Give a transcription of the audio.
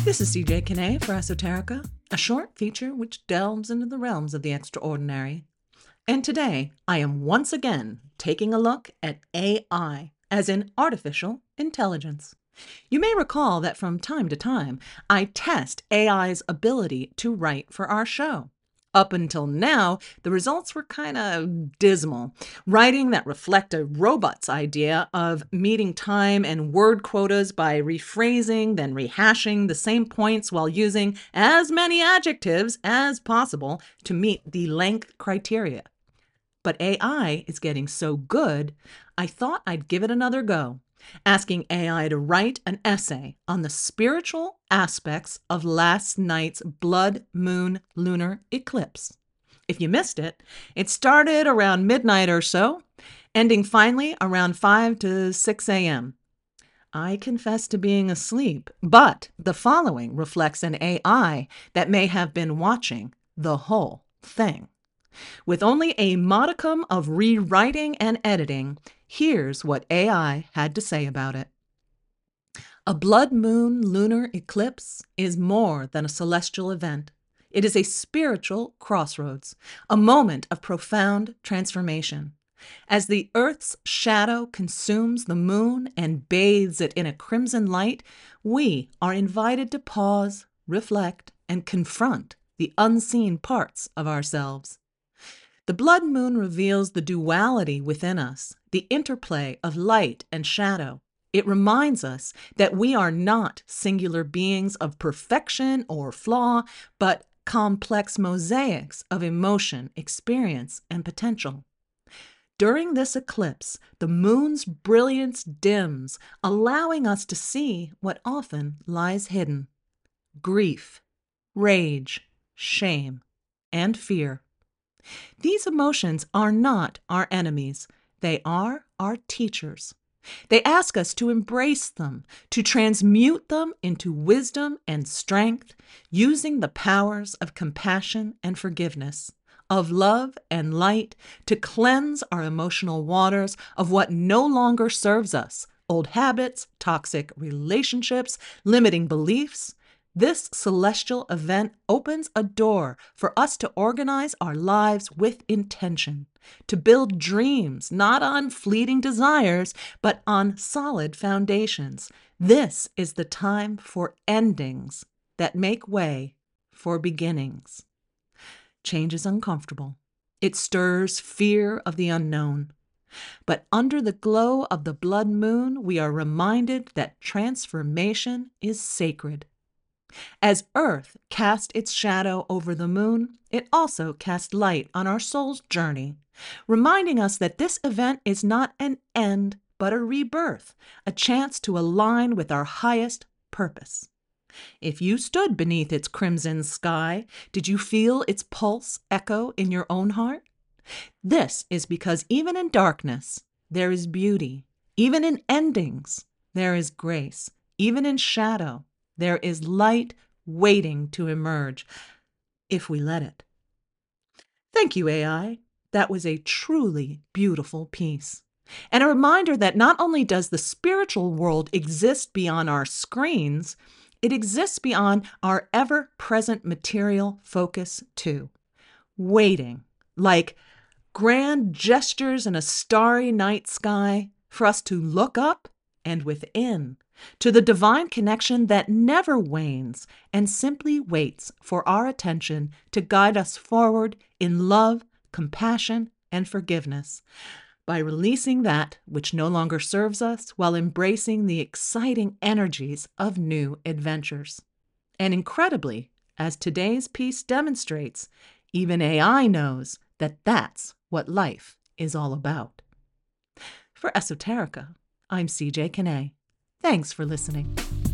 This is CJ Kinney for Esoterica, a short feature which delves into the realms of the extraordinary. And today, I am once again taking a look at AI, as in artificial intelligence. You may recall that from time to time, I test AI's ability to write for our show. Up until now, the results were kind of dismal. Writing that reflect a robot's idea of meeting time and word quotas by rephrasing, then rehashing the same points while using as many adjectives as possible to meet the length criteria. But AI is getting so good, I thought I'd give it another go, asking AI to write an essay on the spiritual aspects of last night's blood moon lunar eclipse. If you missed it, it started around midnight or so, ending finally around 5 to 6 a.m. I confess to being asleep, but the following reflects an AI that may have been watching the whole thing. With only a modicum of rewriting and editing, here's what AI had to say about it. A blood moon lunar eclipse is more than a celestial event. It is a spiritual crossroads, a moment of profound transformation. As the Earth's shadow consumes the moon and bathes it in a crimson light, we are invited to pause, reflect, and confront the unseen parts of ourselves. The blood moon reveals the duality within us, the interplay of light and shadow. It reminds us that we are not singular beings of perfection or flaw, but complex mosaics of emotion, experience, and potential. During this eclipse, the moon's brilliance dims, allowing us to see what often lies hidden: grief, rage, shame, and fear. These emotions are not our enemies. They are our teachers. They ask us to embrace them, to transmute them into wisdom and strength, using the powers of compassion and forgiveness, of love and light, to cleanse our emotional waters of what no longer serves us: old habits, toxic relationships, limiting beliefs. This celestial event opens a door for us to organize our lives with intention, to build dreams not on fleeting desires, but on solid foundations. This is the time for endings that make way for beginnings. Change is uncomfortable. It stirs fear of the unknown. But under the glow of the blood moon, we are reminded that transformation is sacred. As Earth cast its shadow over the moon, it also cast light on our soul's journey, reminding us that this event is not an end, but a rebirth, a chance to align with our highest purpose. If you stood beneath its crimson sky, did you feel its pulse echo in your own heart? This is because even in darkness, there is beauty. Even in endings, there is grace. Even in shadow, there is light waiting to emerge, if we let it. Thank you, AI. That was a truly beautiful piece. And a reminder that not only does the spiritual world exist beyond our screens, it exists beyond our ever-present material focus too. Waiting, like grand gestures in a starry night sky, for us to look up and within, to the divine connection that never wanes and simply waits for our attention to guide us forward in love, compassion, and forgiveness, by releasing that which no longer serves us while embracing the exciting energies of new adventures. And incredibly, as today's piece demonstrates, even AI knows that that's what life is all about. For Esoterica, I'm CJ Kinney. Thanks for listening.